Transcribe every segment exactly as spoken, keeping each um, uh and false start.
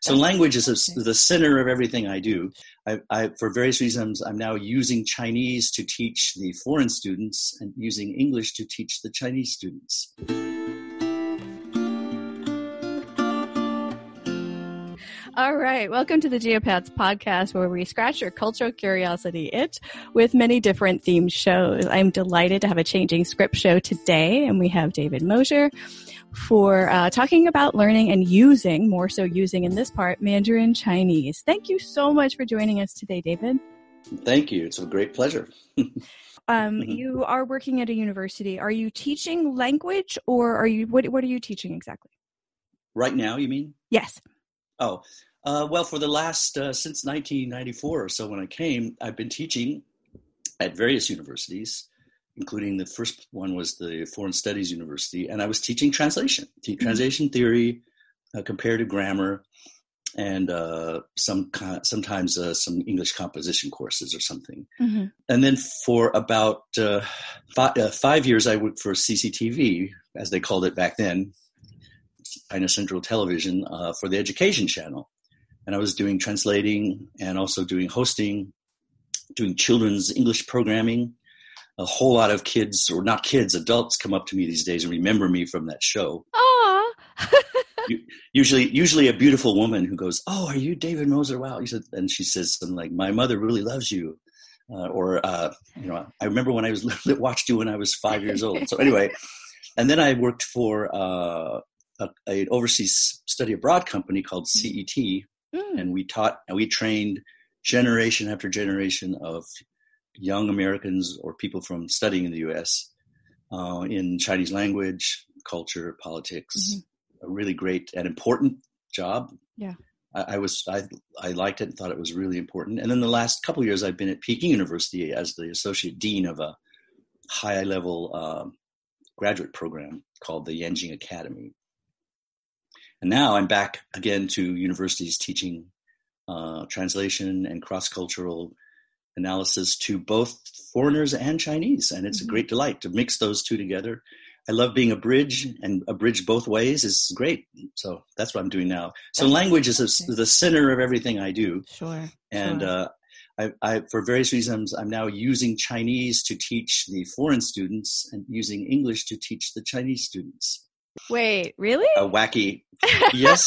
So language is a, the center of everything I do. I, I, for various reasons, I'm now using Chinese to teach the foreign students and using English to teach the Chinese students. All right. Welcome to the Geopats podcast, where we scratch your cultural curiosity itch with many different themed shows. I'm delighted to have a changing script show today, and we have David Mosier for uh, talking about learning and using, more so using in this part, Mandarin Chinese. Thank you so much for joining us today, David. Thank you. It's a great pleasure. um, you are working at a university. Are you teaching language, or are you what? What are you teaching exactly? Right now, you mean? Yes. Oh, uh, well, for the last, uh, since nineteen ninety-four or so when I came, I've been teaching at various universities, including the first one was the Foreign Studies University, and I was teaching translation, te- translation theory, uh, comparative grammar, and uh, some sometimes uh, some English composition courses or something. Mm-hmm. And then for about uh, five, uh, five years, I worked for C C T V, as they called it back then, China Central Television, uh, for the education channel. And I was doing translating and also doing hosting, doing children's English programming. A whole lot of kids, or not kids, adults come up to me these days and remember me from that show. Aww. usually, usually a beautiful woman who goes, "Oh, are you David Moser? Wow." And she says something like, "My mother really loves you." Uh, or, uh, you know, I remember when I was watched you when I was five years old. So anyway, and then I worked for uh, a, an overseas study abroad company called C E T, mm. and we taught and we trained generation after generation of young Americans or people from studying in the U S uh, in Chinese language, culture, politics. Mm-hmm. A really great and important job. Yeah, I, I was I I liked it and thought it was really important. And then the last couple of years, I've been at Peking University as the associate dean of a high-level uh, graduate program called the Yanjing Academy. And now I'm back again to universities teaching uh, translation and cross-cultural analysis to both foreigners and Chinese. And it's mm-hmm. a great delight to mix those two together. I love being a bridge, and a bridge both ways is great. So that's what I'm doing now. So that's language is a, the center of everything I do. Sure. And sure. Uh, I, I, for various reasons, I'm now using Chinese to teach the foreign students and using English to teach the Chinese students. Wait, really? A wacky. Yes.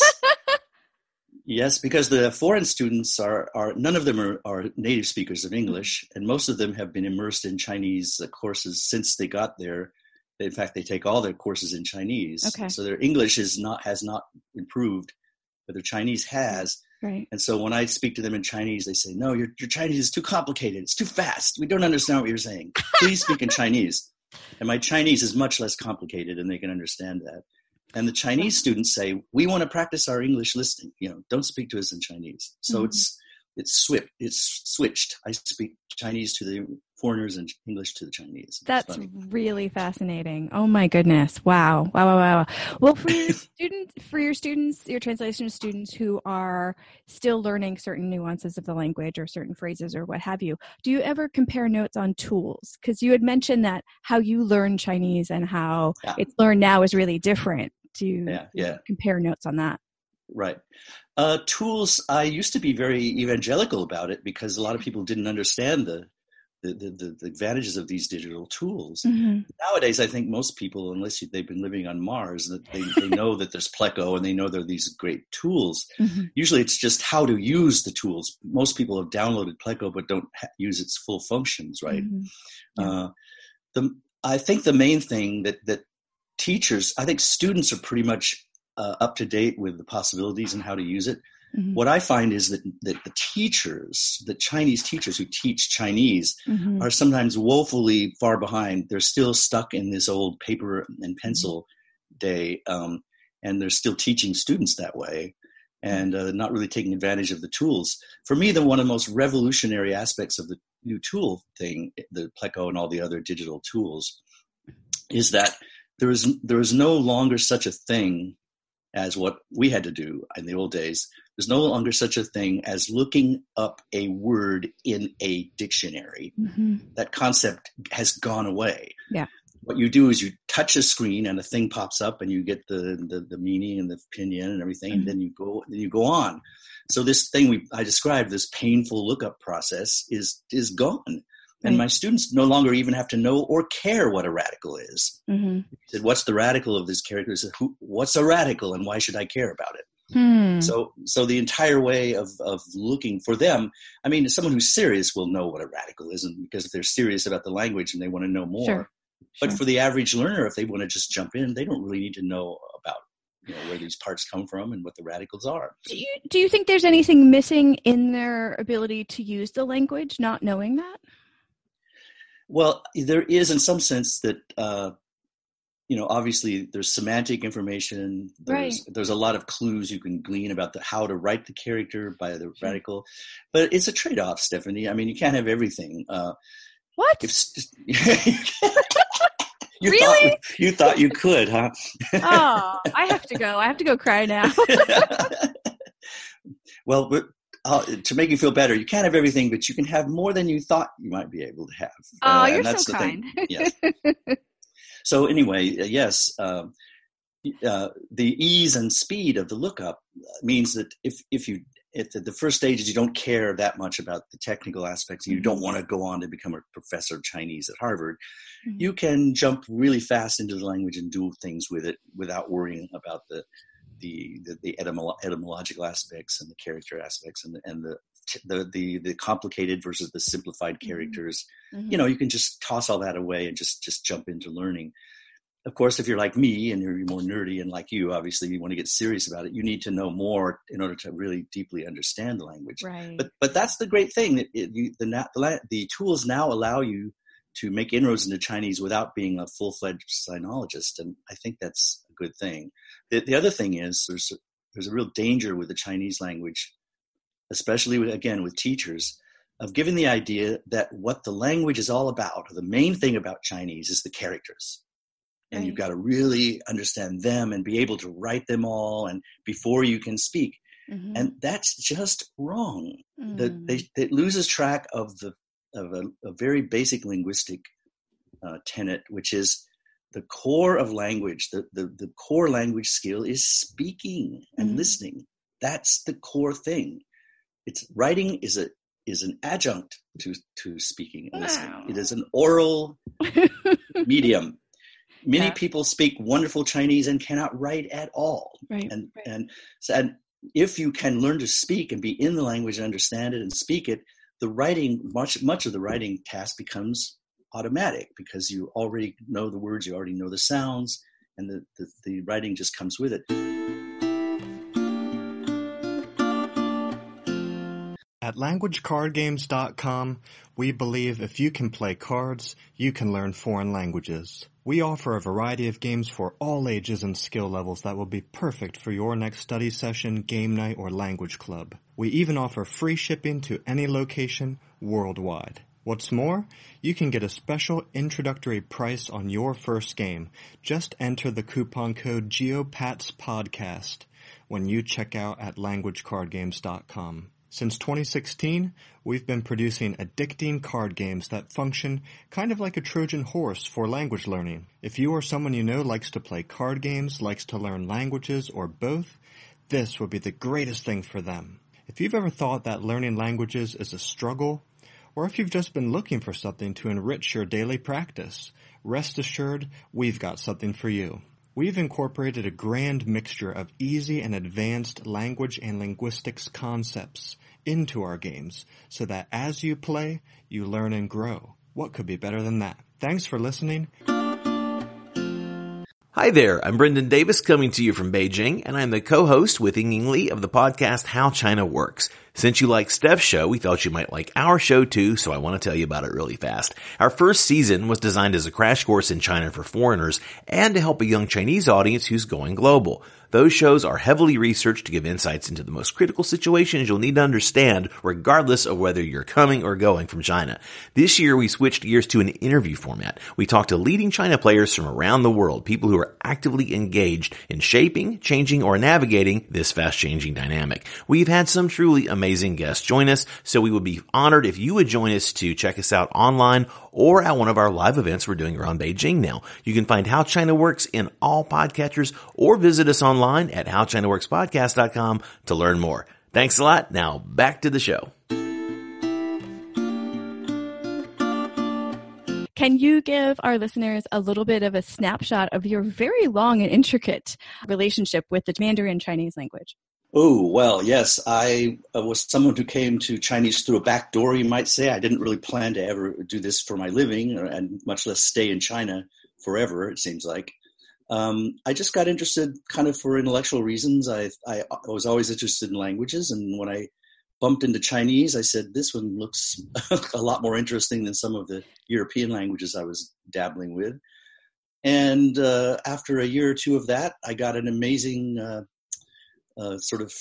Yes, because the foreign students are, are none of them are, are native speakers of English, and most of them have been immersed in Chinese uh, courses since they got there. In fact, they take all their courses in Chinese. Okay. So their English is not has not improved, but their Chinese has. Right. And so when I speak to them in Chinese, they say, "No, your your Chinese is too complicated. It's too fast. We don't understand what you're saying. Please speak in Chinese." And my Chinese is much less complicated, and they can understand that. And the Chinese students say, "We want to practice our English listening. You know, don't speak to us in Chinese." So mm-hmm. it's it's switched. It's switched. I speak Chinese to the foreigners and English to the Chinese. It's That's funny. Really fascinating. Oh my goodness! Wow! Wow! Wow! Wow! Well, for your students, for your students, your translation students who are still learning certain nuances of the language or certain phrases or what have you, do you ever compare notes on tools? Because you had mentioned that how you learn Chinese and how yeah. it's learned now is really different. Do you, yeah, yeah. do you compare notes on that? Right. Uh, tools, I used to be very evangelical about it because a lot of people didn't understand the the, the, the advantages of these digital tools. Mm-hmm. Nowadays, I think most people, unless they've been living on Mars, that they, they know that there's Pleco and they know there are these great tools. Mm-hmm. Usually it's just how to use the tools. Most people have downloaded Pleco but don't ha- use its full functions, right? Mm-hmm. Yeah. Uh, the I think the main thing that, that teachers, I think students are pretty much uh, up to date with the possibilities and how to use it. Mm-hmm. What I find is that, that the teachers, the Chinese teachers who teach Chinese mm-hmm. are sometimes woefully far behind. They're still stuck in this old paper and pencil mm-hmm. day, um, and they're still teaching students that way and uh, not really taking advantage of the tools. For me, the one of the most revolutionary aspects of the new tool thing, the Pleco and all the other digital tools, is that there is there is no longer such a thing as what we had to do in the old days. There's no longer such a thing as looking up a word in a dictionary. Mm-hmm. That concept has gone away. Yeah. what you do is you touch a screen and a thing pops up and you get the, the, the meaning and the opinion and everything. Mm-hmm. And then you go, then you go on. So this thing we, I described, this painful lookup process is, is gone. And right. my students no longer even have to know or care what a radical is. Mm-hmm. He said, what's the radical of this character? He said, Who, what's a radical and why should I care about it? Hmm. So, so the entire way of, of looking for them, I mean, someone who's serious will know what a radical is, and because if they're serious about the language and they want to know more. Sure. But sure. for the average learner, if they want to just jump in, they don't really need to know about, you know, where these parts come from and what the radicals are. Do you, do you think there's anything missing in their ability to use the language, not knowing that? Well, there is in some sense that, uh, you know, obviously there's semantic information. There's, right. there's a lot of clues you can glean about the, how to write the character by the sure. radical. But it's a trade-off, Stephanie. I mean, you can't have everything. Uh, what? If, you really? Thought, you thought you could, huh? Oh, I have to go. I have to go cry now. Well, but, uh, to make you feel better, you can't have everything, but you can have more than you thought you might be able to have. Oh, uh, you're and that's so the kind. Thing. Yes. So anyway, yes, uh, uh, the ease and speed of the lookup means that if, if you, at the first stages, you don't care that much about the technical aspects, and you don't want to go on to become a professor of Chinese at Harvard, mm-hmm. you can jump really fast into the language and do things with it without worrying about the the the, the etymolo- etymological aspects and the character aspects and the, and the the the the complicated versus the simplified characters. Mm-hmm. You know, you can just toss all that away and just just jump into learning. Of course, if you're like me and you're more nerdy and like you, obviously you want to get serious about it. You need to know more in order to really deeply understand the language. Right. But but that's the great thing that it, you, the, the the tools now allow you to make inroads into Chinese without being a full-fledged sinologist, and I think that's a good thing. The, the other thing is there's a, there's a real danger with the Chinese language, especially with, again with teachers, of giving the idea that what the language is all about, or the main thing about Chinese, is the characters. And right. you've got to really understand them and be able to write them all and before you can speak. Mm-hmm. And that's just wrong. Mm. The, they, it loses track of the of a, a very basic linguistic uh, tenet, which is the core of language. The, the, the core language skill is speaking and mm-hmm. listening. That's the core thing. It's writing is a is an adjunct to, to speaking and listening. Wow. It is an oral medium. Many yeah. people speak wonderful Chinese and cannot write at all. Right. And, right. and, and if you can learn to speak and be in the language and understand it and speak it, the writing, much, much of the writing task becomes automatic because you already know the words, you already know the sounds, and the, the, the writing just comes with it. At language card games dot com, we believe if you can play cards, you can learn foreign languages. We offer a variety of games for all ages and skill levels that will be perfect for your next study session, game night, or language club. We even offer free shipping to any location worldwide. What's more, you can get a special introductory price on your first game. Just enter the coupon code GeoPatsPodcast when you check out at language card games dot com. Since twenty sixteen, we've been producing addicting card games that function kind of like a Trojan horse for language learning. If you or someone you know likes to play card games, likes to learn languages, or both, this would be the greatest thing for them. If you've ever thought that learning languages is a struggle, or if you've just been looking for something to enrich your daily practice, rest assured we've got something for you. We've incorporated a grand mixture of easy and advanced language and linguistics concepts into our games so that as you play, you learn and grow. What could be better than that? Thanks for listening. Hi there, I'm Brendan Davis coming to you from Beijing, and I'm the co-host with Ying Li of the podcast How China Works. Since you like Steph's show, we thought you might like our show too, so I want to tell you about it really fast. Our first season was designed as a crash course in China for foreigners and to help a young Chinese audience who's going global. Those shows are heavily researched to give insights into the most critical situations you'll need to understand regardless of whether you're coming or going from China. This year we switched gears to an interview format. We talked to leading China players from around the world, people who are actively engaged in shaping, changing, or navigating this fast-changing dynamic. We've had some truly amazing amazing guests join us. So we would be honored if you would join us to check us out online or at one of our live events we're doing around Beijing now. You can find How China Works in all podcatchers or visit us online at how china works podcast dot com to learn more. Thanks a lot. Now back to the show. Can you give our listeners a little bit of a snapshot of your very long and intricate relationship with the Mandarin Chinese language? Oh, well, yes. I uh, was someone who came to Chinese through a back door, you might say. I didn't really plan to ever do this for my living, or, and much less stay in China forever, it seems like. Um, I just got interested kind of for intellectual reasons. I, I, I was always interested in languages, and when I bumped into Chinese, I said, this one looks a lot more interesting than some of the European languages I was dabbling with. And uh, after a year or two of that, I got an amazing uh, uh, sort of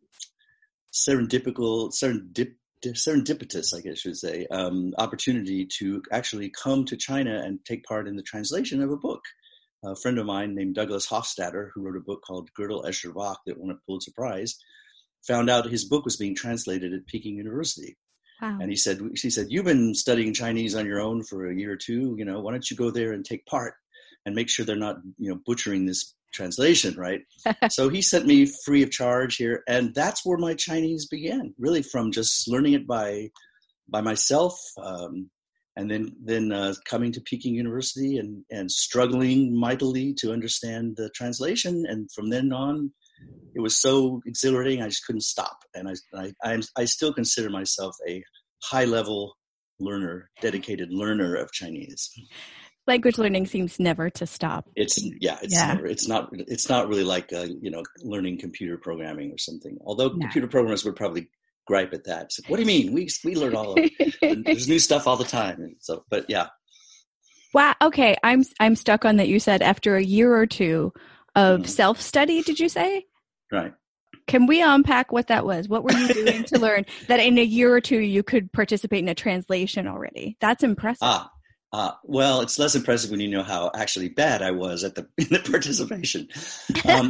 serendipical, serendip, serendipitous, I guess you should say, um, opportunity to actually come to China and take part in the translation of a book. A friend of mine named Douglas Hofstadter, who wrote a book called Gödel Escher Bach that won a Pulitzer Prize, found out his book was being translated at Peking University. Wow. And he said, she said, you've been studying Chinese on your own for a year or two, you know, why don't you go there and take part and make sure they're not, you know, butchering this translation, right? So he sent me free of charge here. And that's where my Chinese began, really, from just learning it by by myself, um, and then then uh, coming to Peking University and, and struggling mightily to understand the translation. And from then on, it was so exhilarating, I just couldn't stop. And I I, I, I still consider myself a high-level learner, dedicated learner of Chinese. Language learning seems never to stop. It's yeah, it's yeah. never. It's not. It's not really like uh, you know, learning computer programming or something. Although no. computer programmers would probably gripe at that. So, what do you mean? We we learn all of it. There's new stuff all the time. So, but yeah. Wow. Okay, I'm I'm stuck on that. You said after a year or two of mm-hmm. self-study. Did you say? Right. Can we unpack what that was? What were you doing to learn that in a year or two you could participate in a translation already? That's impressive. Ah. Uh, well, it's less impressive when you know how actually bad I was at the, in the participation. Um,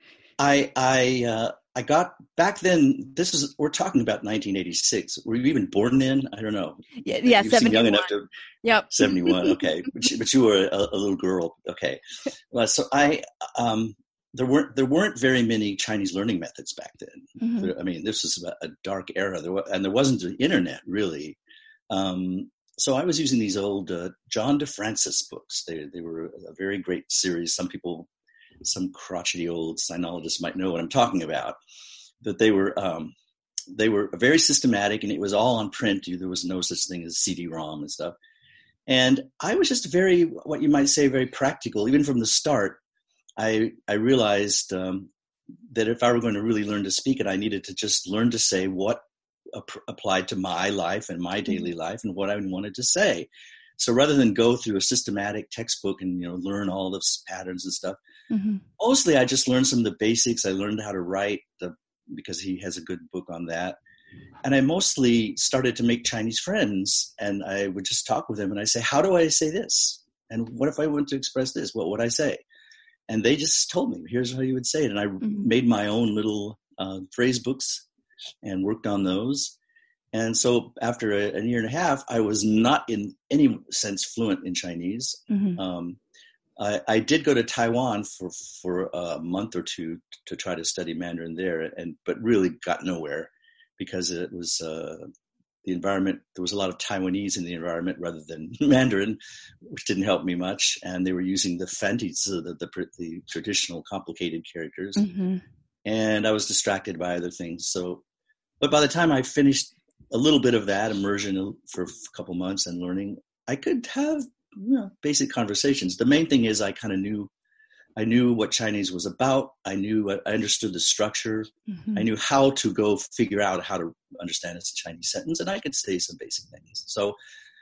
I I uh, I got back then. This is we're talking about nineteen eighty-six. Were you even born then? I don't know. Yeah, yeah, you seventy-one. Young enough to. Yep. seventy-one. Okay, but you, but you were a, a little girl. Okay, well, so I um, there weren't there weren't very many Chinese learning methods back then. Mm-hmm. There, I mean, this was a dark era, there was, and there wasn't the internet really. Um, So I was using these old uh, John DeFrancis books. They they were a very great series. Some people, some crotchety old sinologists might know what I'm talking about. But they were um, they were very systematic, and it was all on print. There was no such thing as C D ROM and stuff. And I was just very, what you might say, very practical. Even from the start, I I realized um, that if I were going to really learn to speak it, I needed to just learn to say what applied to my life and my daily life and what I wanted to say. So rather than go through a systematic textbook and, you know, learn all the patterns and stuff, mm-hmm. mostly I just learned some of the basics. I learned how to write the, because he has a good book on that. And I mostly started to make Chinese friends, and I would just talk with them and I say, how do I say this? And what if I want to express this? What would I say? And they just told me, here's how you would say it. And I mm-hmm. made my own little uh, phrase books and worked on those. And so after a, a year and a half, I was not in any sense fluent in Chinese. Mm-hmm. Um, I, I did go to Taiwan for, for a month or two to try to study Mandarin there, and but really got nowhere because it was uh, the environment. There was a lot of Taiwanese in the environment rather than Mandarin, which didn't help me much. And they were using the fantizi, the, the, the traditional complicated characters. Mm-hmm. And I was distracted by other things. So, but by the time I finished a little bit of that immersion for a couple months and learning, I could have, you know, basic conversations. The main thing is I kind of knew, I knew what Chinese was about. I knew, I understood the structure. Mm-hmm. I knew how to go figure out how to understand a Chinese sentence, and I could say some basic things. So,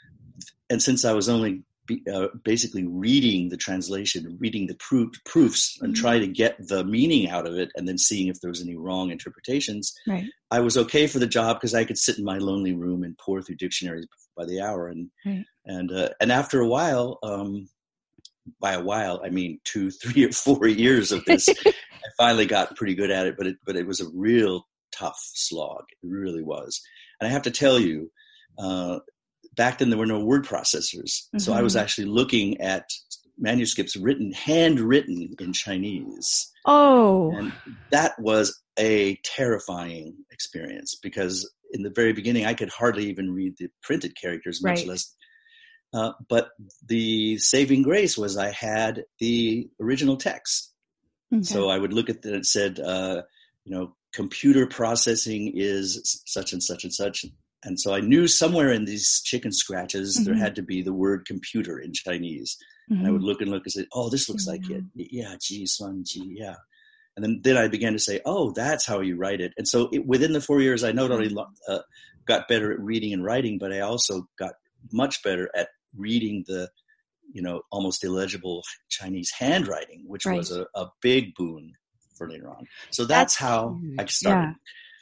and since I was only be, uh, basically reading the translation, reading the proof, proofs and mm-hmm. trying to get the meaning out of it and then seeing if there was any wrong interpretations, right. I was okay for the job because I could sit in my lonely room and pour through dictionaries by the hour. And right. and uh, and after a while, um, by a while, I mean two, three or four years of this, I finally got pretty good at it, but it, but it was a real tough slog. It really was. And I have to tell you, uh, back then there were no word processors. Mm-hmm. So I was actually looking at manuscripts written, handwritten in Chinese. Oh. And that was a terrifying experience because in the very beginning, I could hardly even read the printed characters, much right. less. Uh, but the saving grace was I had the original text. Okay. So I would look at that. It said, uh, you know, computer processing is such and such and such. And so I knew somewhere in these chicken scratches, mm-hmm. there had to be the word computer in Chinese. Mm-hmm. And I would look and look and say, oh, this looks mm-hmm. like it. Yeah, ji, suan, ji, yeah. And then, then I began to say, oh, that's how you write it. And so it, within the four years, I not only uh, got better at reading and writing, but I also got much better at reading the, you know, almost illegible Chinese handwriting, which right. was a, a big boon for later on. So that's, that's how I started.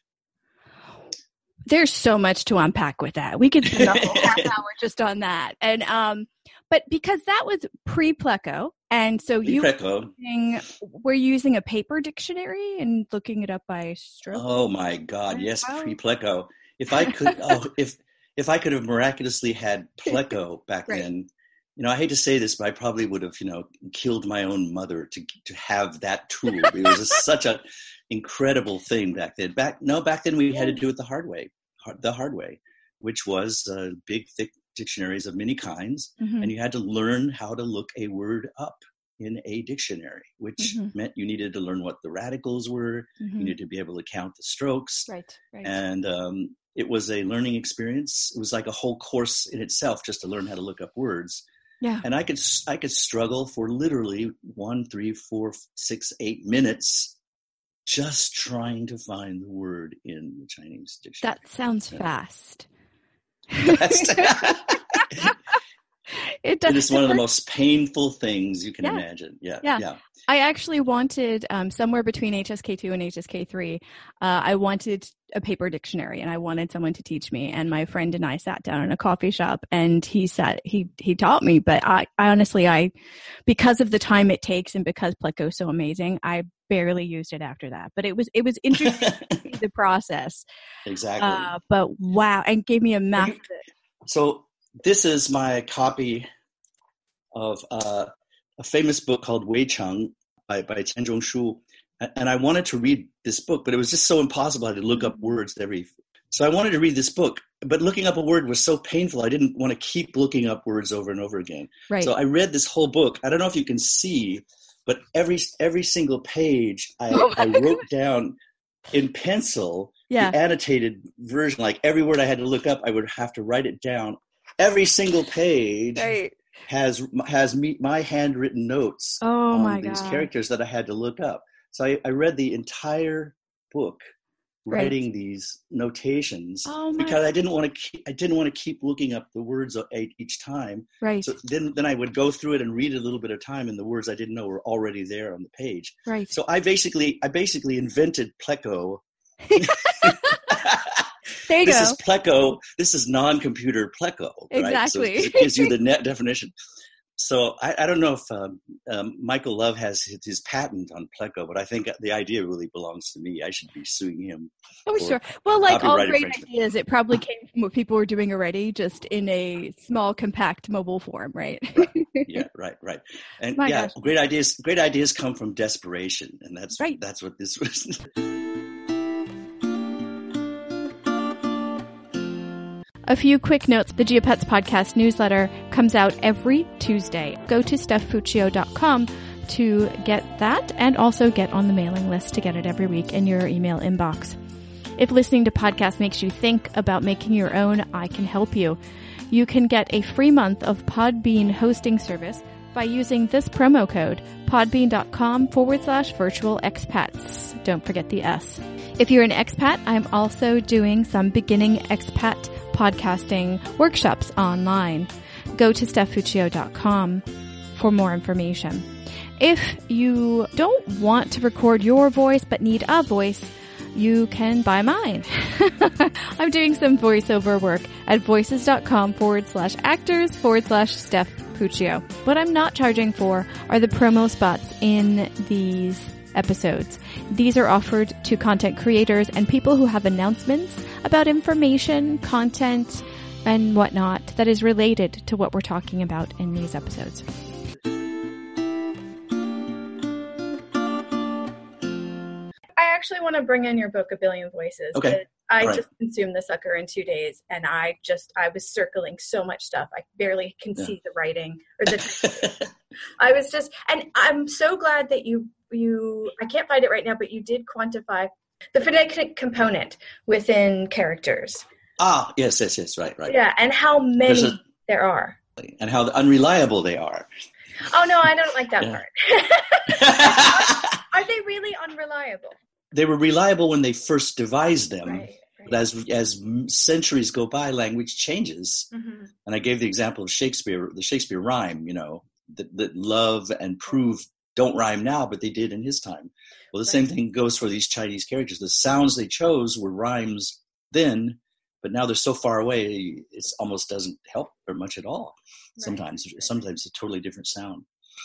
Yeah. There's so much to unpack with that. We could spend a whole half hour just on that. And, um, but because that was pre-Pleco, and so you were using, were you using a paper dictionary and looking it up by stroke? Oh my God, yes, wow. pre-Pleco. If I could, oh, if if I could have miraculously had Pleco back right. then, you know, I hate to say this, but I probably would have, you know, killed my own mother to to have that tool. It was a, such an incredible thing back then. Back no, back then we had to do it the hard way, hard, the hard way, which was uh, big, thick dictionaries of many kinds, mm-hmm. and you had to learn how to look a word up in a dictionary, which mm-hmm. meant you needed to learn what the radicals were, mm-hmm. you needed to be able to count the strokes, right, right. and um, it was a learning experience. It was like a whole course in itself just to learn how to look up words. Yeah, and I could I could struggle for literally one, three, four, six, eight minutes just trying to find the word in the Chinese dictionary. That sounds yeah. fast. That's it, does, it is one of the most painful things you can yeah. imagine. Yeah, yeah. yeah. I actually wanted um, somewhere between H S K two and H S K three. Uh, I wanted a paper dictionary, and I wanted someone to teach me. And my friend and I sat down in a coffee shop, and he sat he he taught me. But I, I honestly, I because of the time it takes, and because Pleco is so amazing, I barely used it after that. But it was it was interesting to see the process. Exactly. Uh, but wow, and gave me a massive. So this is my copy of uh, a famous book called Wei Cheng by, by Qian Zhongshu. And I wanted to read this book, but it was just so impossible. I had to look up words every. So I wanted to read this book, but looking up a word was so painful. I didn't want to keep looking up words over and over again. Right. So I read this whole book. I don't know if you can see, but every every single page I, oh I wrote down in pencil, yeah. the annotated version. Like every word I had to look up, I would have to write it down. Every single page right. has has me, my handwritten notes oh on my these God. characters that I had to look up. So I, I read the entire book, right. writing these notations oh because I didn't want to. Keep, I didn't want to keep looking up the words each time. Right. So then, then I would go through it and read it a little bit of time, and the words I didn't know were already there on the page. Right. So I basically, I basically invented Pleco. There you this go. is Pleco. This is non-computer Pleco. Right? Exactly. So it gives you the net definition. So I, I don't know if um, um, Michael Love has his, his patent on Pleco, but I think the idea really belongs to me. I should be suing him. Oh, sure. Well, like all great infringement. ideas, it probably came from what people were doing already, just in a small, compact mobile form, right? Right. Yeah, right, right. And My yeah, gosh. great ideas. Great ideas come from desperation, and that's right. that's what this was. A few quick notes. The Geopets podcast newsletter comes out every Tuesday. Go to steph fuccio dot com to get that and also get on the mailing list to get it every week in your email inbox. If listening to podcasts makes you think about making your own, I can help you. You can get a free month of Podbean hosting service by using this promo code, podbean.com forward slash virtual expats. Don't forget the S. If you're an expat, I'm also doing some beginning expat podcasting workshops online. Go to steph fuccio dot com for more information. If you don't want to record your voice but need a voice, you can buy mine. I'm doing some voiceover work at voices.com forward slash actors forward slash Steph Fuccio. What I'm not charging for are the promo spots in these episodes. These are offered to content creators and people who have announcements about information, content, and whatnot that is related to what we're talking about in these episodes. I actually want to bring in your book, A Billion Voices. Okay. I right. just consumed the sucker in two days, and I just, I was circling so much stuff. I barely can yeah. see the writing. or the. I was just, and I'm so glad that you, you, I can't find it right now, but you did quantify the phonetic component within characters. Ah, yes, yes, yes, right, right. Yeah, and how many a, there are. And how unreliable they are. Oh, no, I don't like that yeah. part. Are they really unreliable? They were reliable when they first devised them, right, right. but as as centuries go by, language changes. Mm-hmm. And I gave the example of Shakespeare, the Shakespeare rhyme, you know, that, that love and prove don't rhyme now, but they did in his time. Well, the right. same thing goes for these Chinese characters. The sounds they chose were rhymes then, but now they're so far away, it almost doesn't help very much at all. Right. Sometimes, sometimes it's a totally different sound.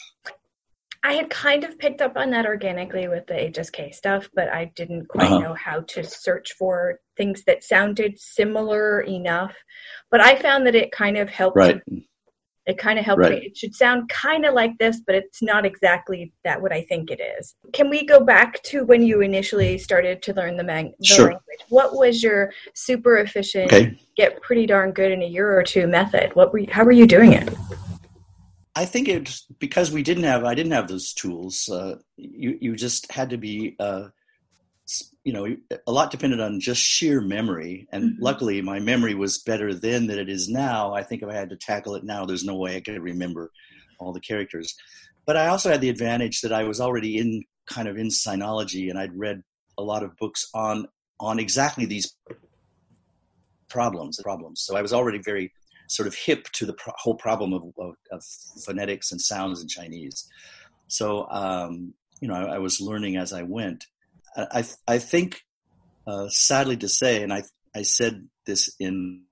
I had kind of picked up on that organically with the H S K stuff, but I didn't quite uh-huh. know how to search for things that sounded similar enough. But I found that it kind of helped. Right. It kind of helped right. me. It should sound kind of like this, but it's not exactly that what I think it is. Can we go back to when you initially started to learn the, man- the sure. language? What was your super efficient, okay. get pretty darn good in a year or two method? What were you, how were you doing it? I think it's because we didn't have, I didn't have those tools. Uh, you, you just had to be, uh, you know, a lot depended on just sheer memory. And mm-hmm. luckily my memory was better then than it is now. I think if I had to tackle it now, there's no way I could remember all the characters. But I also had the advantage that I was already in kind of in sinology, and I'd read a lot of books on, on exactly these problems, problems. So I was already very sort of hip to the pro- whole problem of, of, of phonetics and sounds in Chinese. So, um, you know, I, I was learning as I went. I, I, I think, uh, sadly to say, and I, I said this in,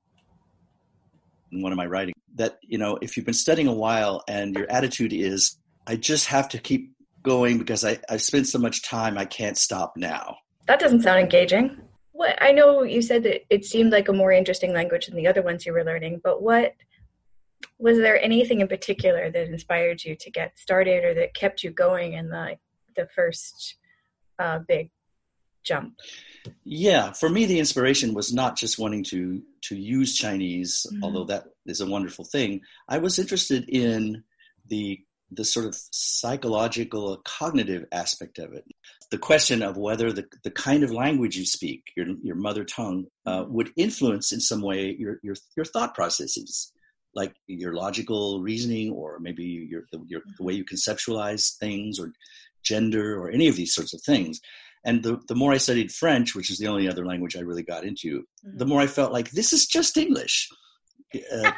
in one of my writings, that, you know, if you've been studying a while and your attitude is, I just have to keep going because I, I've spent so much time, I can't stop now. That doesn't sound engaging. What, I know you said that it seemed like a more interesting language than the other ones you were learning, but what was there anything in particular that inspired you to get started or that kept you going in the the first uh, big jump? Yeah, for me, the inspiration was not just wanting to to use Chinese, mm-hmm. although that is a wonderful thing. I was interested in the the sort of psychological, cognitive aspect of it. The question of whether the, the kind of language you speak, your your mother tongue, uh, would influence in some way your, your your thought processes, like your logical reasoning, or maybe your, your the way you conceptualize things, or gender, or any of these sorts of things. And the, the more I studied French, which is the only other language I really got into, mm-hmm. the more I felt like this is just English. Uh,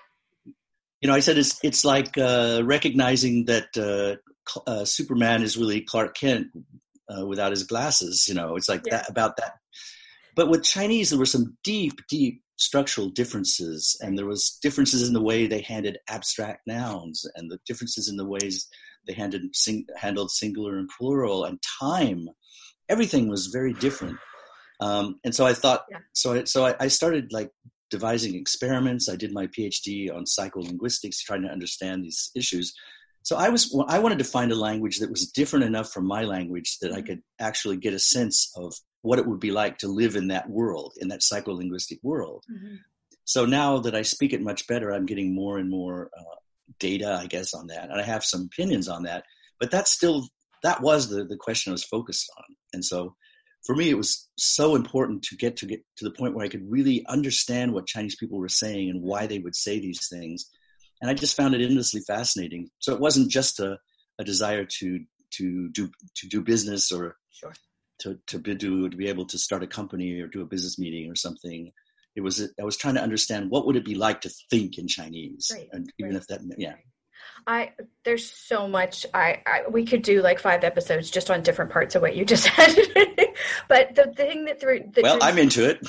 you know, I said it's it's like uh, recognizing that uh, uh, Superman is really Clark Kent uh, without his glasses. You know, it's like yeah. that about that. But with Chinese, there were some deep, deep structural differences, and there was differences in the way they handled abstract nouns, and the differences in the ways they handled sing- handled singular and plural, and time. Everything was very different. Um, and so I thought, yeah. so I, so I, I started like devising experiments. I did my PhD on psycholinguistics, trying to understand these issues. So I was, I wanted to find a language that was different enough from my language that I could actually get a sense of what it would be like to live in that world, in that psycholinguistic world. Mm-hmm. So now that I speak it much better, I'm getting more and more uh, data, I guess, on that. And I have some opinions on that, but that's still, that was the, the question I was focused on. And so for me, it was so important to get to get to the point where I could really understand what Chinese people were saying and why they would say these things. And I just found it endlessly fascinating. So it wasn't just a, a desire to to do to do business or sure. to to be, do, to be able to start a company or do a business meeting or something. It was I was trying to understand what would it be like to think in Chinese, right. and even right. if that yeah. I there's so much I, I we could do like five episodes just on different parts of what you just said. But the thing that through that well, drew, I'm into it.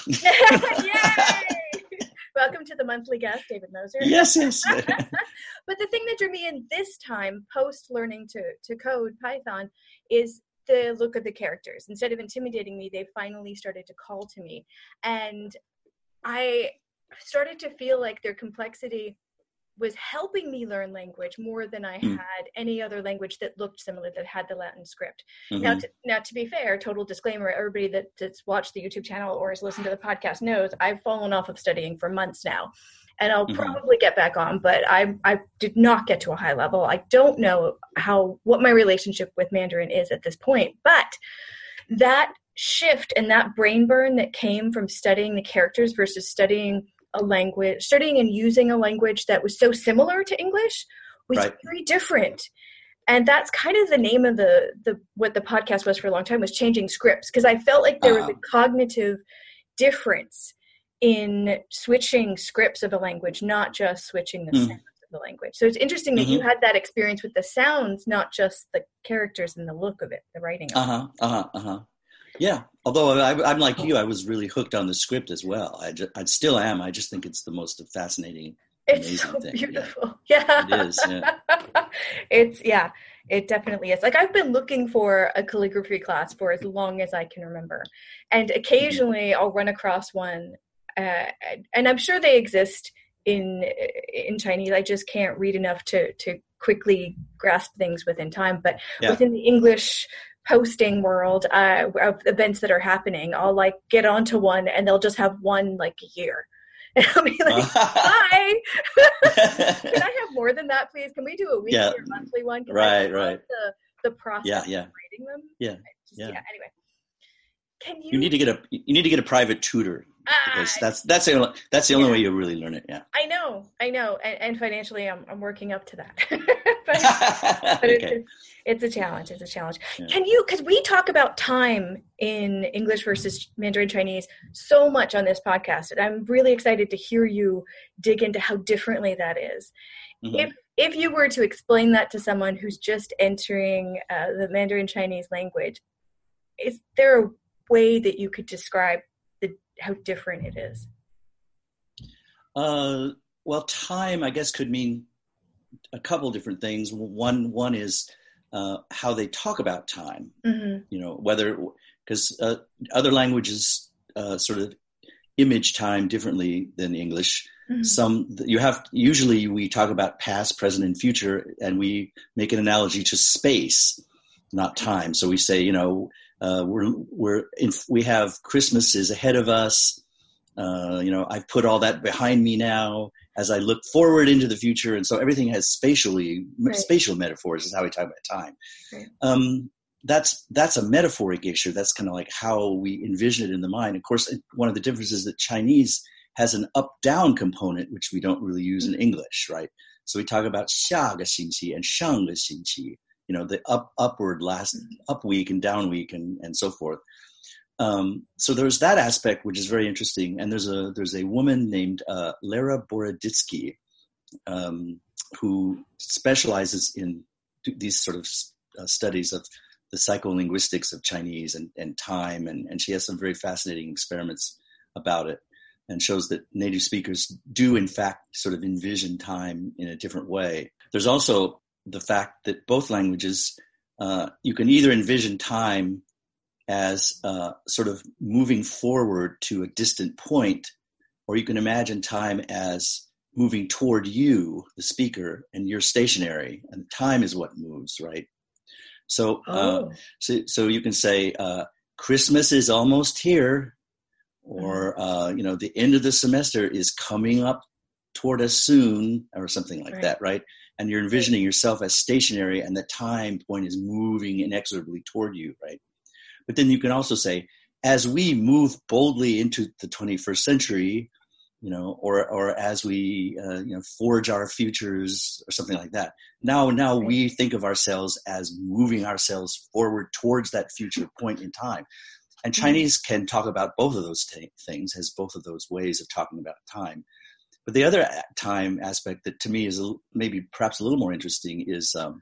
Yay! Welcome to the monthly guest, David Moser. Yes, yes. But the thing that drew me in this time, post learning to to code Python, is the look of the characters. Instead of intimidating me, they finally started to call to me. And I started to feel like their complexity was helping me learn language more than I mm. had any other language that looked similar, that had the Latin script. Mm-hmm. Now, to, now, to be fair, total disclaimer, everybody that, that's watched the YouTube channel or has listened to the podcast knows I've fallen off of studying for months now. And I'll mm-hmm. probably get back on, but I I did not get to a high level. I don't know how what my relationship with Mandarin is at this point. But that shift and that brain burn that came from studying the characters versus studying a language, studying and using a language that was so similar to English was right. very different. And that's kind of the name of the, the what the podcast was for a long time, was changing scripts, because I felt like there uh-huh. was a cognitive difference in switching scripts of a language, not just switching the mm. sounds of the language. So it's interesting that mm-hmm. you had that experience with the sounds, not just the characters and the look of it, the writing of uh-huh, it. Uh-huh, uh-huh. Yeah, although I, I'm like you, I was really hooked on the script as well. I, just, I still am. I just think it's the most fascinating, it's amazing so thing. Beautiful. Yeah. yeah. It is, yeah. It's, yeah, it definitely is. Like, I've been looking for a calligraphy class for as long as I can remember. And occasionally mm-hmm. I'll run across one, uh, and I'm sure they exist in in Chinese. I just can't read enough to, to quickly grasp things within time. But yeah. within the English posting world uh, of events that are happening, I'll like get onto one and they'll just have one like a year. And I'll be like, hi, can I have more than that, please? Can we do a weekly yeah. or monthly one? Right, right. The, the process yeah, yeah. of writing them. Yeah, just, yeah. yeah. Anyway, can you? You need to get a you need to get a private tutor, because that's that's the only, that's the only yeah. way you really learn it. Yeah. I know, I know, and, and financially, I'm I'm working up to that. but but okay. it's, it's a challenge. It's a challenge. Yeah. Can you? Because we talk about time in English versus Mandarin Chinese so much on this podcast, and I'm really excited to hear you dig into how differently that is. Mm-hmm. If if you were to explain that to someone who's just entering uh, the Mandarin Chinese language, is there a way that you could describe the how different it is? Uh, well, time, I guess, could mean a couple different things. One one is uh, how they talk about time. Mm-hmm. You know, whether because uh, other languages uh, sort of image time differently than English. Mm-hmm. Some you have usually we talk about past, present, and future, and we make an analogy to space, not time. So we say, you know. Uh, we're we're in, we have Christmas is ahead of us. Uh, you know, I've put all that behind me now as I look forward into the future, and so everything has spatially right. spatial metaphors is how we talk about time. Right. Um, that's that's a metaphoric issue. That's kind of like how we envision it in the mind. Of course, one of the differences is that Chinese has an up-down component, which we don't really use mm-hmm. in English, right? So we talk about 下个星期 and 上个星期. You know, the up, upward last up week and down week and, and so forth. Um, so there's that aspect, which is very interesting. And there's a, there's a woman named, uh, Lara Boroditsky, um, who specializes in these sort of uh, studies of the psycholinguistics of Chinese and, and time. And, and she has some very fascinating experiments about it, and shows that native speakers do in fact sort of envision time in a different way. There's also the fact that both languages, uh, you can either envision time as uh, sort of moving forward to a distant point, or you can imagine time as moving toward you, the speaker, and you're stationary, and time is what moves, right? So, oh. uh, so, so you can say, uh, Christmas is almost here, or, uh, you know, the end of the semester is coming up toward us soon, or something like right. that, right? And you're envisioning yourself as stationary, and the time point is moving inexorably toward you, right? But then you can also say, as we move boldly into the twenty-first century, you know, or or as we uh, you know forge our futures, or something like that. Now, now right. we think of ourselves as moving ourselves forward towards that future point in time. And Chinese mm-hmm. can talk about both of those t- things, has both of those ways of talking about time. But the other time aspect that to me is a, maybe perhaps a little more interesting is um,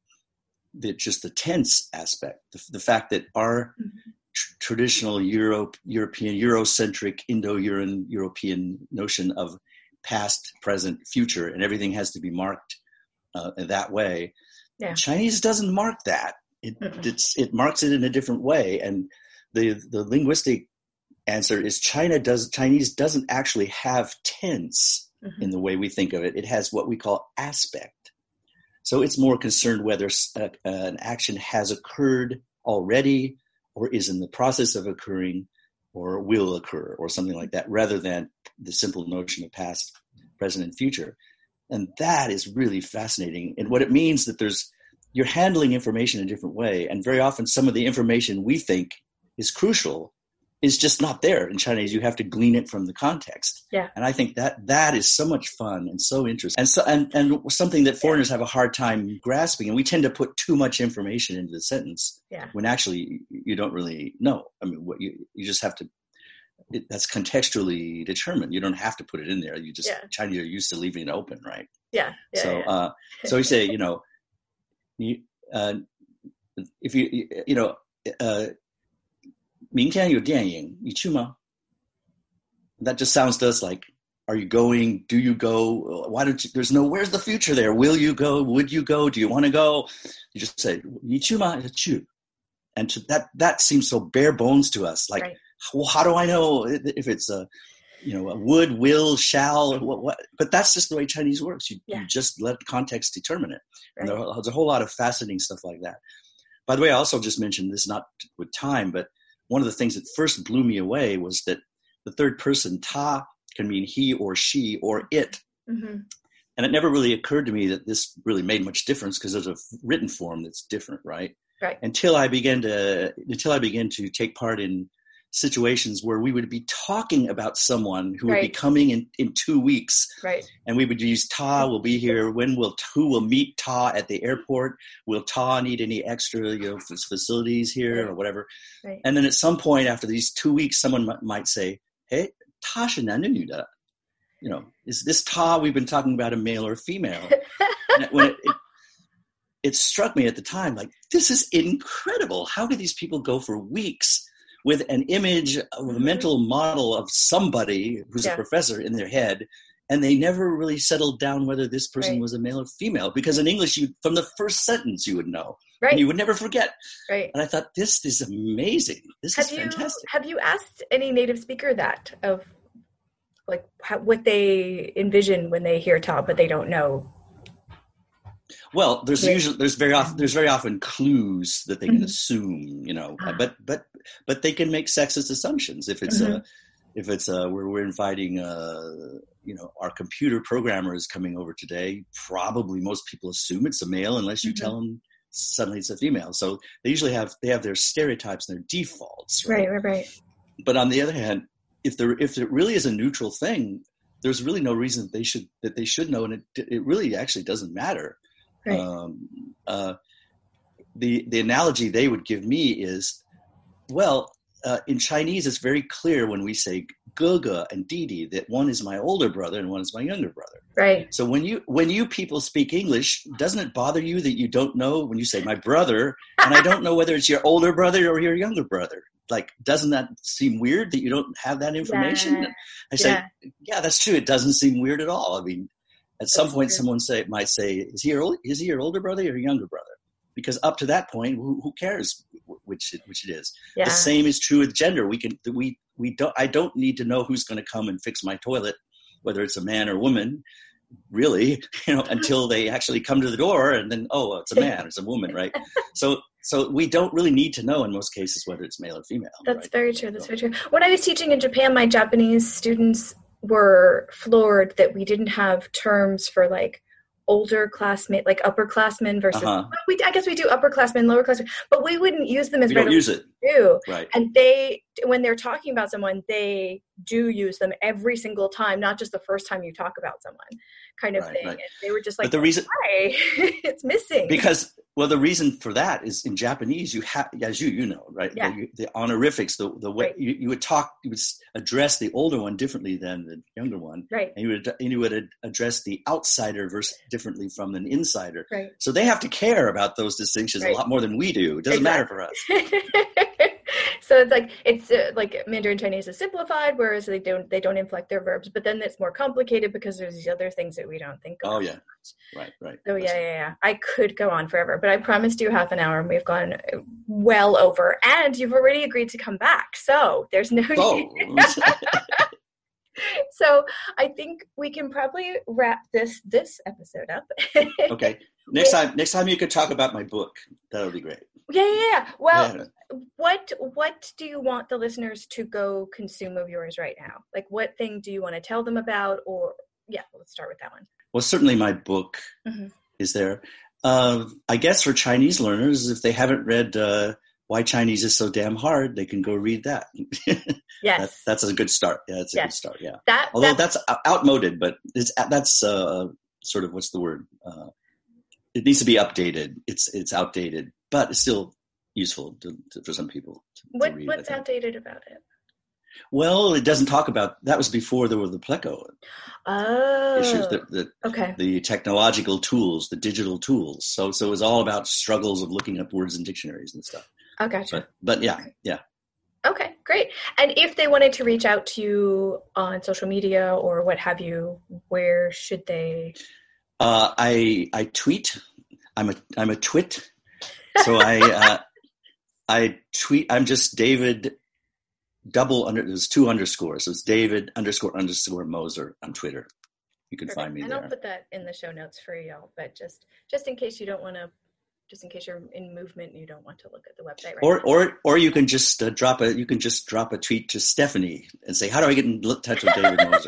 the, just the tense aspect, the, the fact that our mm-hmm. tr- traditional Euro, European, Eurocentric, Indo-European European notion of past, present, future, and everything has to be marked uh, that way. Yeah. Chinese doesn't mark that. It it's, it marks it in a different way. And the the linguistic answer is China does Chinese doesn't actually have tense mm-hmm. in the way we think of it. It has what we call aspect. So it's more concerned whether uh, an action has occurred already or is in the process of occurring or will occur or something like that, rather than the simple notion of past, present, and future. And that is really fascinating. And what it means that there's, you're handling information in a different way. And very often some of the information we think is crucial is just not there in Chinese. You have to glean it from the context. Yeah. And I think that that is so much fun and so interesting. And so, and, and something that foreigners have a hard time grasping. And we tend to put too much information into the sentence yeah. when actually you don't really know. I mean, what you, you just have to, it, that's contextually determined. You don't have to put it in there. You just, yeah. Chinese are used to leaving it open, right? Yeah. yeah so, yeah. uh, so we say, you know, you, uh, if you, you know, uh, 明天有电影，你去吗? That just sounds to us like, are you going? Do you go? Why don't you? There's no, where's the future there? Will you go? Would you go? Do you want to go? You just say, 你去吗? 去. And to, that, that seems so bare bones to us. Like, right. well, how do I know if it's a, you know, a would, will, shall, what, what? But that's just the way Chinese works. You, yeah. you just let context determine it. Right. And there's a whole lot of fascinating stuff like that. By the way, I also just mentioned this, not with time, but one of the things that first blew me away was that the third person, ta, can mean he or she or it. Mm-hmm. And it never really occurred to me that this really made much difference because there's a written form that's different, right? Right. Until I began to, until I began to take part in situations where we would be talking about someone who would right. be coming in, in two weeks. Right. And we would use ta will be here. When will, who will meet ta at the airport? Will ta need any extra, you know, facilities here right. or whatever? Right. And then at some point after these two weeks, someone m- might say, hey, ta是男的女的? You know, is this ta we've been talking about a male or female? And when it, it, it struck me at the time, like, this is incredible. How do these people go for weeks with an image of a mm-hmm. mental model of somebody who's yeah. a professor in their head, and they never really settled down whether this person right. was a male or female? Because in English, you, from the first sentence, you would know. Right. And you would never forget. Right. And I thought, this is amazing. This have is you, fantastic. Have you asked any native speaker that, of like how, what they envision when they hear ta, but they don't know? Well, there's yeah. usually there's very often there's very often clues that they can mm-hmm. assume, you know, ah. but but but they can make sexist assumptions if it's mm-hmm. a if it's a where we're inviting uh you know our computer programmer is coming over today. Probably most people assume it's a male unless you mm-hmm. tell them suddenly it's a female. So they usually have they have their stereotypes and their defaults. Right, right, right. right. But on the other hand, if there if it really is a neutral thing, there's really no reason that they should that they should know, and it it really actually doesn't matter. Right. Um, uh, the the analogy they would give me is, well, uh, in Chinese, it's very clear when we say "ge-ge" and "didi" that one is my older brother and one is my younger brother. Right. So when you when you people speak English, doesn't it bother you that you don't know when you say "my brother" and I don't know whether it's your older brother or your younger brother? Like, doesn't that seem weird that you don't have that information? Yeah. I say, yeah. yeah, that's true. It doesn't seem weird at all. I mean. At some That's point, true. someone say might say, "Is he your is he your older brother or your younger brother?" Because up to that point, who, who cares which it, which it is? Yeah. The same is true with gender. We can we we don't. I don't need to know who's going to come and fix my toilet, whether it's a man or woman. Really, you know, until they actually come to the door, and then oh, it's a man, it's a woman, right? So so we don't really need to know in most cases whether it's male or female. That's right? very true. That's very true. When I was teaching in Japan, my Japanese students were floored that we didn't have terms for like older classmate, like upperclassmen versus, uh-huh. well, we I guess we do upperclassmen, lowerclassmen, but we wouldn't use them as we don't use it. Do. Right. And they, when they're talking about someone, they do use them every single time, not just the first time you talk about someone, kind of right, thing. Right. And they were just like, but the reason, why? It's missing. Because, well, the reason for that is in Japanese, you have, as you, you know, right? Yeah. The, the honorifics, the, the way right. you, you would talk, you would address the older one differently than the younger one. Right. And you would, and you would address the outsider versus differently from an insider. Right. So they have to care about those distinctions right. a lot more than we do. It doesn't exactly. matter for us. So it's like it's uh, like Mandarin Chinese is simplified, whereas they don't they don't inflect their verbs. But then it's more complicated because there's these other things that we don't think of. Oh yeah, right, right. So yeah, yeah, yeah. I could go on forever, but I promised you half an hour, and we've gone well over. And you've already agreed to come back, so there's no. Oh. So I think we can probably wrap this this episode up. Okay. Next time, next time you could talk about my book. That would be great. Yeah, yeah, yeah. Well, Yeah. what what do you want the listeners to go consume of yours right now? Like, what thing do you want to tell them about? Or yeah, let's start with that one. Well, certainly my book Mm-hmm. is there. Uh, I guess for Chinese learners, if they haven't read uh, Why Chinese is So Damn Hard, they can go read that. Yes, that, that's a good start. Yeah, that's a Yes. good start. Yeah. that Although that's, that's outmoded, but it's that's uh, sort of what's the word? Uh, it needs to be updated. It's it's outdated, but it's still useful to, to, for some people. To, what to read, what's outdated about it? Well, it doesn't talk about that. Was before there were the Pleco Oh, issues. The, the okay. the technological tools, the digital tools. So so it was all about struggles of looking up words in dictionaries and stuff. Oh, gotcha. But but yeah yeah. Okay, great. And if they wanted to reach out to you on social media or what have you, where should they? Uh, I I tweet. I'm a I'm a twit. So I uh, I tweet. I'm just David. Double under. There's two underscores. So it's David underscore underscore Moser on Twitter. You can Perfect. find me and there. I'll put that in the show notes for y'all. But just just in case you don't want to, just in case you're in movement and you don't want to look at the website right Or now. or or you can just uh, drop a you can just drop a tweet to Stephanie and say, how do I get in touch with David Moser?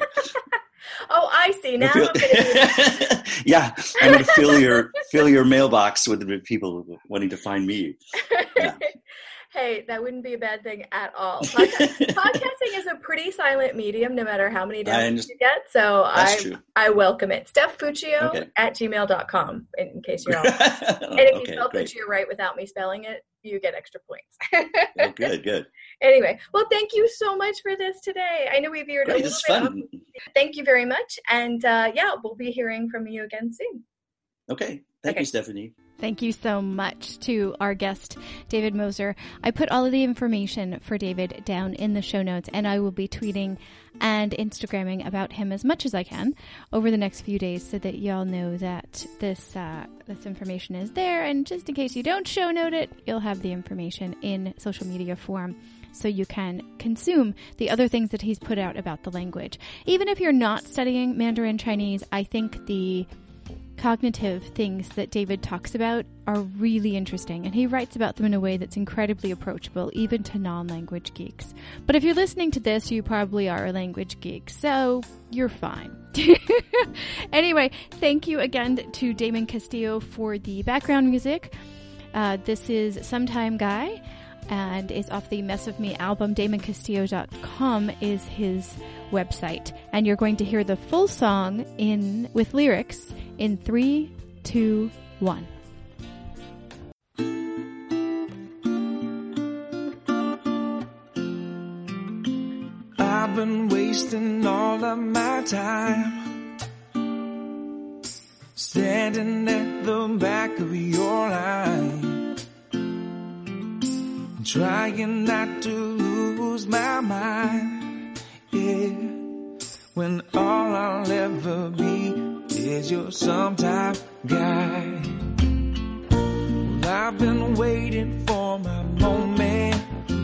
Oh, I see. Now I'm gonna do Yeah, I'm going to fill your fill your mailbox with people wanting to find me. Yeah. Hey, that wouldn't be a bad thing at all. Podcast, podcasting is a pretty silent medium, no matter how many downloads you get. So That's I true. I welcome it. Steph Fuccio Okay. at gmail dot com, in, in case you're all. And if Okay, you spell great. Fuccio right without me spelling it, you get extra points. Oh, good, good. Anyway, well, thank you so much for this today. I know we veered a Great, little it's bit fun. off. Thank you very much. And uh, yeah, we'll be hearing from you again soon. Okay, thank Okay. you, Stephanie. Thank you so much to our guest, David Moser. I put all of the information for David down in the show notes, and I will be tweeting and Instagramming about him as much as I can over the next few days so that y'all know that this uh, this information is there. And just in case you don't show note it, you'll have the information in social media form so you can consume the other things that he's put out about the language. Even if you're not studying Mandarin Chinese, I think the cognitive things that David talks about are really interesting, and he writes about them in a way that's incredibly approachable, even to non-language geeks. But if you're listening to this, you probably are a language geek, so you're fine. Anyway, thank you again to Damon Castillo for the background music. Uh, this is Sometime Guy, and is off the Mess of Me album. Damon Castillo dot com is his website, and you're going to hear the full song in with lyrics in three, two, one. I've been wasting all of my time standing at the back of your line, trying not to lose my mind, yeah, when all I'll ever be is your sometime guy. Well, I've been waiting for my moment,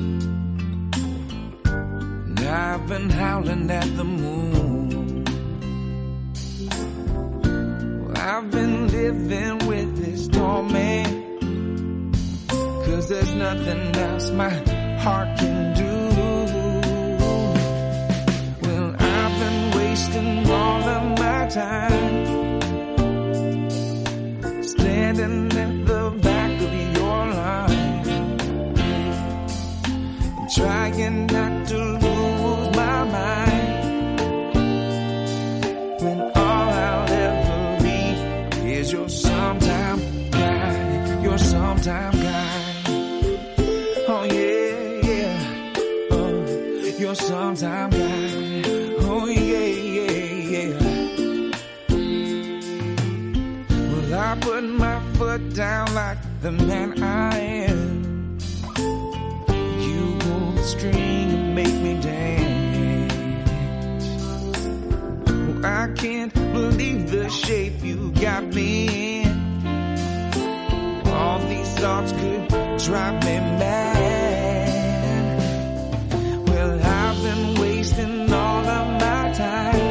and I've been howling at the moon. Well, I've been living with this torment, 'cause there's nothing else my heart can do. Well, I've been wasting all of my time standing at the back of your line, trying not to lose my mind, when all I'll ever be is your sometime guy, your sometime guy. Oh yeah, yeah, oh, your sometime guy. Oh yeah, yeah, yeah. Well, I put my foot down like the man I am. You go string and make me dance. Oh, I can't believe the shape you got me in. All these thoughts could drive me mad. Well, I've been wasting all of my time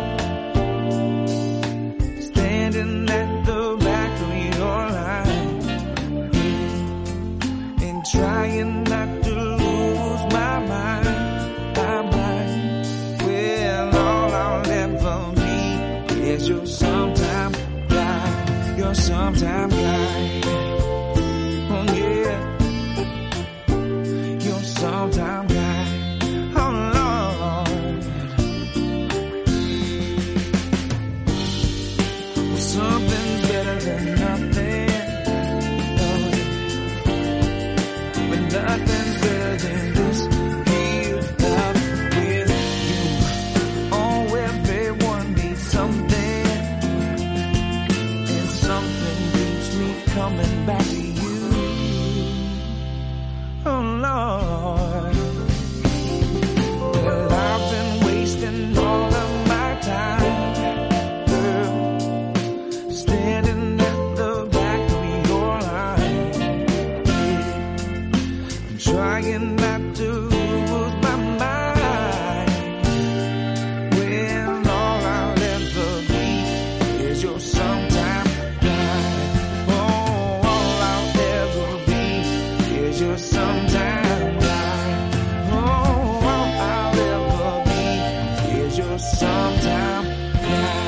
standing at the back of your line and trying not to lose my mind, my mind. Well, all I'll ever be is your sometime guy, your sometime guy. Sometime guy, oh Lord. Something's better than nothing, oh, but nothing's better than this here love with you. Oh, everyone needs something, and something keeps me coming back to you. Oh Lord, well, I've been wasting all of my time, girl, standing at the back of your line. I'm trying not to lose my mind. Well, all I'll ever be is your sometime guy. Oh, all I'll ever be is your sometime guy. Oh, all I'll ever be is your sometime guy.